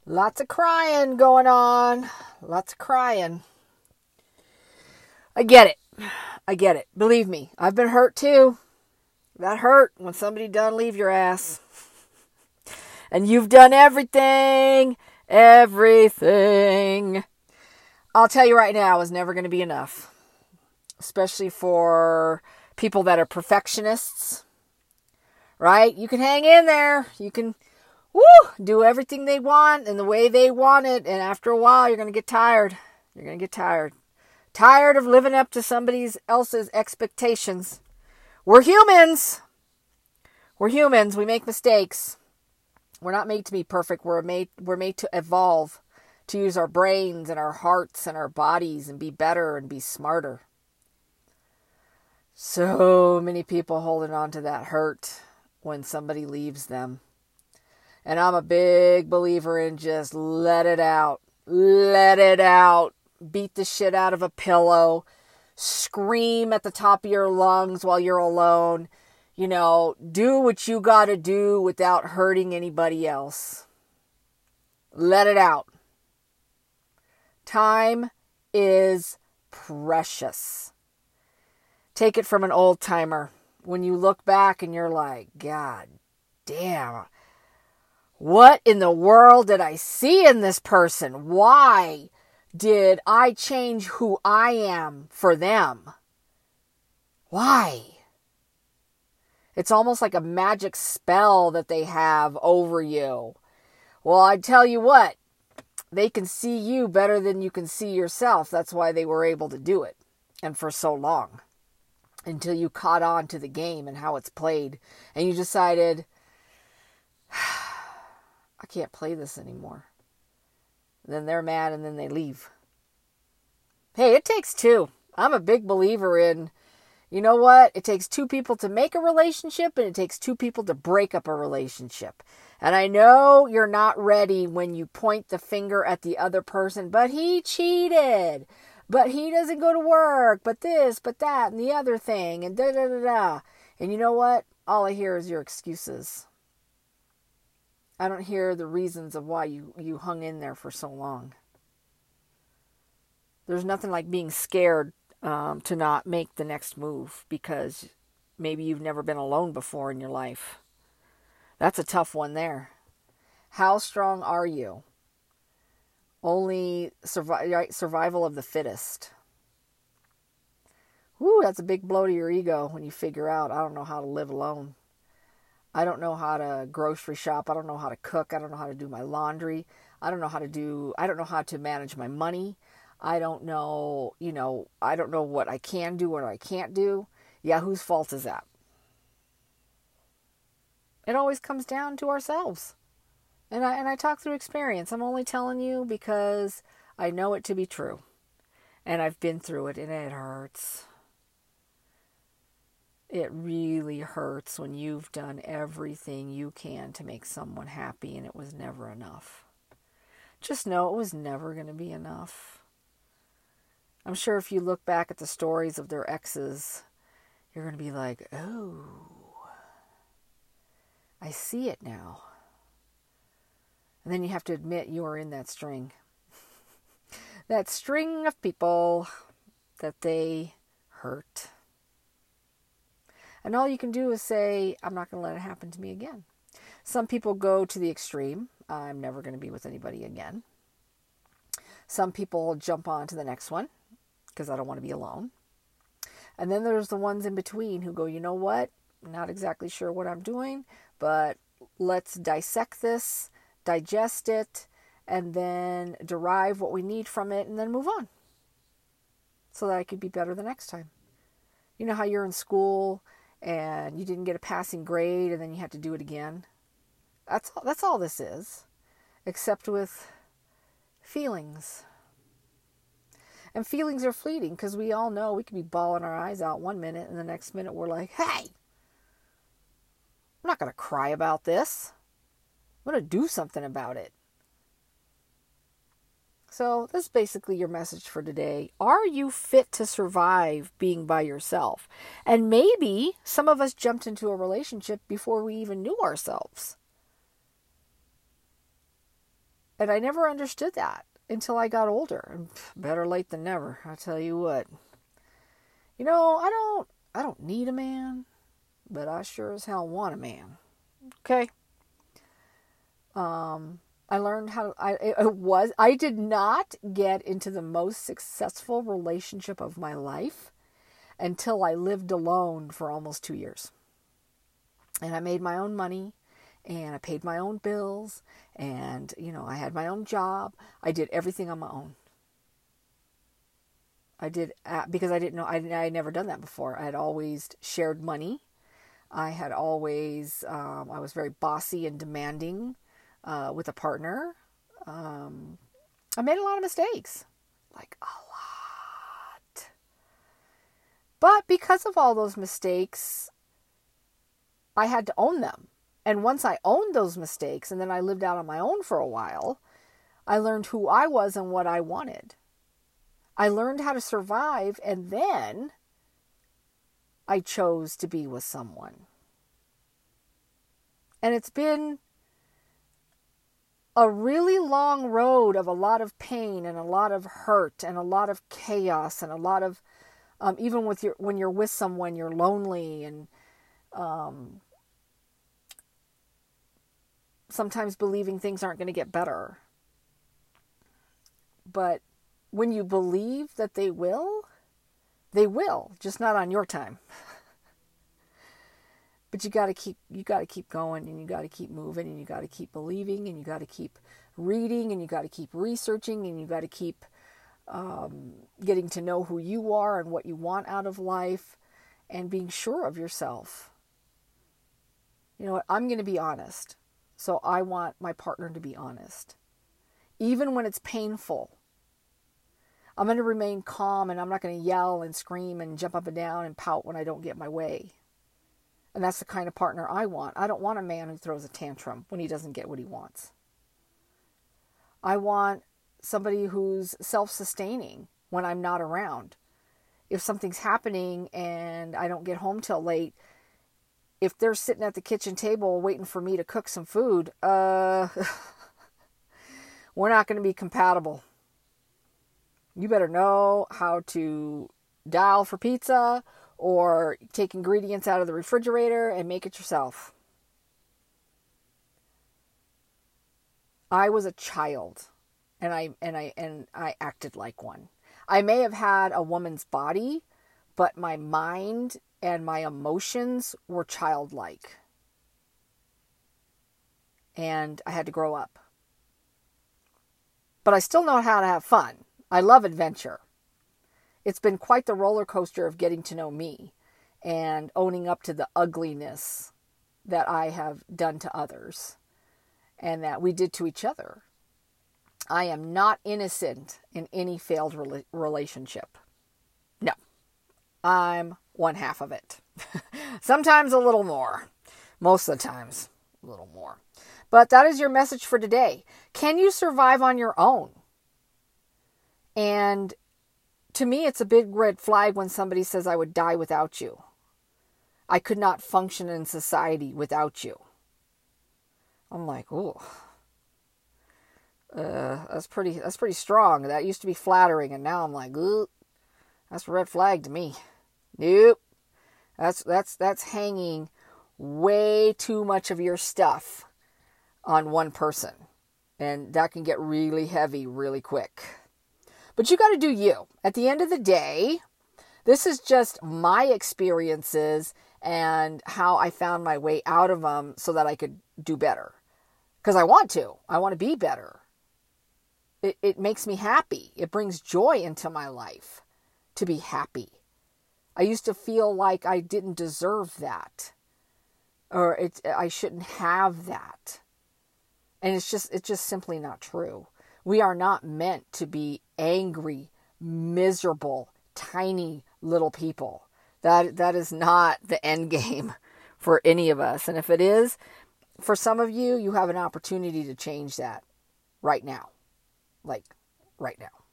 Lots of crying going on. Lots of crying. I get it. I get it. Believe me, I've been hurt too. That hurt when somebody done leave your ass. And you've done everything. Everything. I'll tell you right now, it was never going to be enough. Especially for people that are perfectionists. Right? You can hang in there. You can do everything they want and the way they want it. And after a while, you're going to get tired. You're going to get tired. Tired of living up to somebody else's expectations. We're humans. We're humans. We make mistakes. We're not made to be perfect. We're made to evolve, to use our brains and our hearts and our bodies and be better and be smarter. So many people holding on to that hurt when somebody leaves them. And I'm a big believer in just let it out. Let it out. Beat the shit out of a pillow. Scream at the top of your lungs while you're alone. You know, do what you gotta do without hurting anybody else. Let it out. Time is precious. Take it from an old timer. When you look back and you're like, God damn, what in the world did I see in this person? Why did I change who I am for them? Why? It's almost like a magic spell that they have over you. Well, I tell you what, they can see you better than you can see yourself. That's why they were able to do it. And for so long. Until you caught on to the game and how it's played. And you decided, I can't play this anymore. Then they're mad and then they leave. Hey, it takes two. I'm a big believer in, you know what? It takes two people to make a relationship and it takes two people to break up a relationship. And I know you're not ready when you point the finger at the other person, but he cheated. But he doesn't go to work, but this, but that, and the other thing, and da-da-da-da. And you know what? All I hear is your excuses. I don't hear the reasons of why you hung in there for so long. There's nothing like being scared to not make the next move because maybe you've never been alone before in your life. That's a tough one there. How strong are you? Only survival of the fittest. Woo, that's a big blow to your ego when you figure out, I don't know how to live alone. I don't know how to grocery shop. I don't know how to cook. I don't know how to do my laundry. I don't know how to manage my money. I don't know, I don't know what I can do, what I can't do. Yeah, whose fault is that? It always comes down to ourselves. And I talk through experience. I'm only telling you because I know it to be true. And I've been through it and it hurts. It really hurts when you've done everything you can to make someone happy and it was never enough. Just know it was never going to be enough. I'm sure if you look back at the stories of their exes, you're going to be like, oh, I see it now. And then you have to admit you are in that string. That string of people that they hurt. And all you can do is say, I'm not going to let it happen to me again. Some people go to the extreme. I'm never going to be with anybody again. Some people jump on to the next one because I don't want to be alone. And then there's the ones in between who go, you know what? I'm not exactly sure what I'm doing, but let's dissect this, digest it, and then derive what we need from it and then move on so that I could be better the next time. You know how you're in school and you didn't get a passing grade and then you had to do it again? That's all this is, except with feelings. And feelings are fleeting because we all know we could be bawling our eyes out one minute and the next minute we're like, hey, I'm not going to cry about this. I'm going to do something about it. So this is basically your message for today. Are you fit to survive being by yourself? And maybe some of us jumped into a relationship before we even knew ourselves. And I never understood that until I got older. And better late than never, I tell you what. You know, I don't need a man, but I sure as hell want a man. Okay? I learned how I did not get into the most successful relationship of my life until I lived alone for almost 2 years. And I made my own money, and I paid my own bills, and, you know, I had my own job. I did everything on my own. I did, because I didn't know, I had never done that before. I had always shared money. I had always, I was very bossy and demanding with a partner. I made a lot of mistakes, like a lot. But because of all those mistakes, I had to own them. And once I owned those mistakes, and then I lived out on my own for a while, I learned who I was and what I wanted. I learned how to survive, and then I chose to be with someone. And it's been a really long road of a lot of pain and a lot of hurt and a lot of chaos and a lot of, even with when you're with someone, you're lonely and sometimes believing things aren't going to get better. But when you believe that they will, just not on your time. But you got to keep going, and you got to keep moving, and you got to keep believing, and you got to keep reading, and you got to keep researching, and you got to keep getting to know who you are and what you want out of life, and being sure of yourself. You know what? I'm going to be honest. So I want my partner to be honest. Even when it's painful, I'm going to remain calm, and I'm not going to yell and scream and jump up and down and pout when I don't get my way. And that's the kind of partner I want. I don't want a man who throws a tantrum when he doesn't get what he wants. I want somebody who's self-sustaining when I'm not around. If something's happening and I don't get home till late, if they're sitting at the kitchen table waiting for me to cook some food, we're not going to be compatible. You better know how to dial for pizza or take ingredients out of the refrigerator and make it yourself. I was a child, and I acted like one. I may have had a woman's body, but my mind and my emotions were childlike. And I had to grow up. But I still know how to have fun. I love adventure. It's been quite the roller coaster of getting to know me and owning up to the ugliness that I have done to others and that we did to each other. I am not innocent in any failed relationship. No, I'm one half of it. Sometimes a little more. Most of the times, a little more. But that is your message for today. Can you survive on your own? And to me, it's a big red flag when somebody says, I would die without you. I could not function in society without you. I'm like, ooh. That's pretty strong. That used to be flattering, and now I'm like, ooh, that's a red flag to me. Nope. That's hanging way too much of your stuff on one person. And that can get really heavy really quick. But you got to do you. At the end of the day, this is just my experiences and how I found my way out of them so that I could do better. Because I want to. I want to be better. It makes me happy. It brings joy into my life to be happy. I used to feel like I didn't deserve that. Or I shouldn't have that. And it's just simply not true. We are not meant to be angry, miserable, tiny little people. That is not the end game for any of us. And if it is, for some of you, you have an opportunity to change that right now. Like, right now.